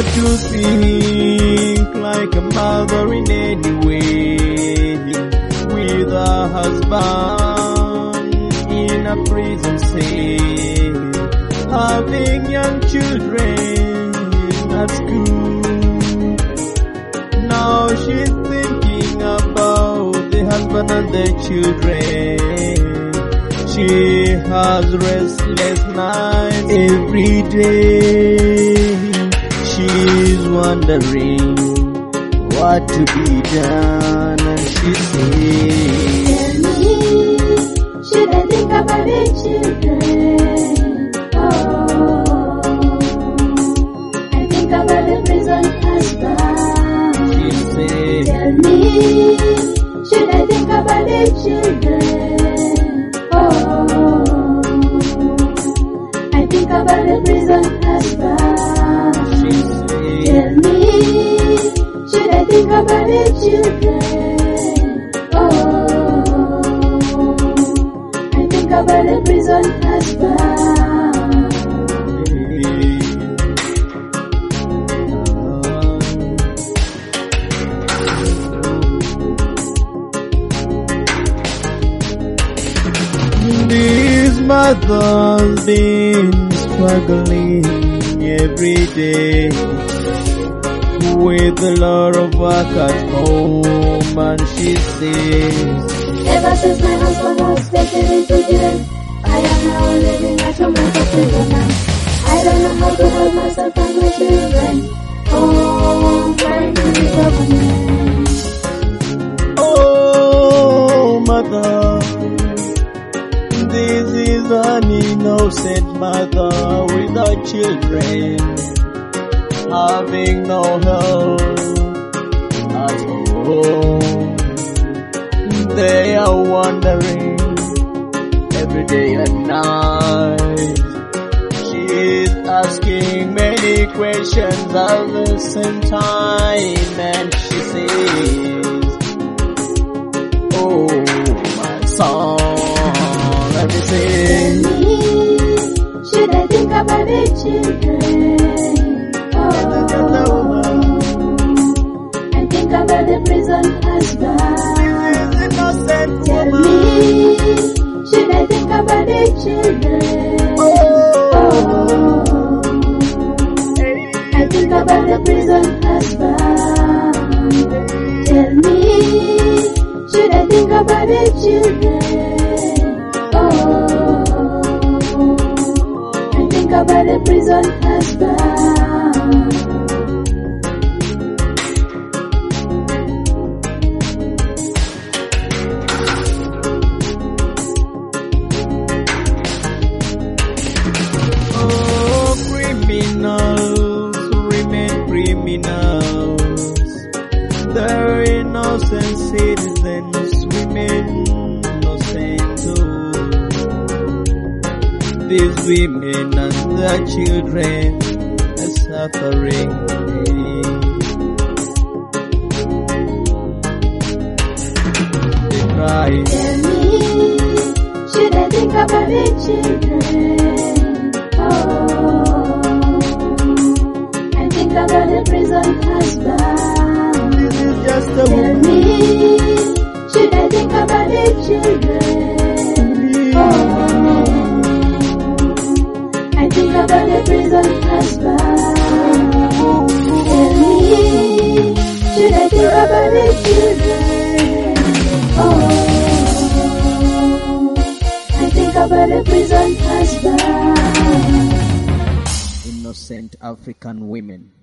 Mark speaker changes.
Speaker 1: not to think like a mother in any way, with a husband in a prison cell, having young children at school. Now she's thinking about the husband and the children. She has restless nights every day. She's wondering what to be done, and she says,
Speaker 2: tell me, should I think about the children? Oh, I think about the prison husband.
Speaker 1: she says,
Speaker 2: Tell me, should I think about the children? Oh, I think about the prison husband.
Speaker 1: she says,
Speaker 2: Tell me, should I think about the children? Oh, I think about the prison husband.
Speaker 1: These mothers been struggling every day with a lot of work at home, and she says,
Speaker 2: Ever since my husband was taken into jail, I am now living at home like a prisoner. I don't know how to hold myself and my children. Oh, crying to the government.
Speaker 1: oh mother, this is an innocent mother without children, having no help at home. They are wandering every day and night. She's asking many questions at the same time, and she says, oh my son, let me
Speaker 2: Tell
Speaker 1: say,
Speaker 2: me, should I think about the children? Oh, I think about the prison husband.
Speaker 1: innocent
Speaker 2: Tell
Speaker 1: woman.
Speaker 2: me, should I think about the children? Oh, I think about the prison husband. Tell me, should I think about the children? Oh, I think about the prison husband.
Speaker 1: Oh, criminals remain criminals. They're innocent citizens remain innocent too. These women and their children are suffering. They cry.
Speaker 2: Tell me, should I think about the children? Oh, I think about the prison husband.
Speaker 1: This is just a
Speaker 2: Tell
Speaker 1: woman.
Speaker 2: me, should I think about the children? Oh, I think about the prison husband. Tell me, should I think about the children? Oh, I think about the prison husband.
Speaker 1: Innocent African women.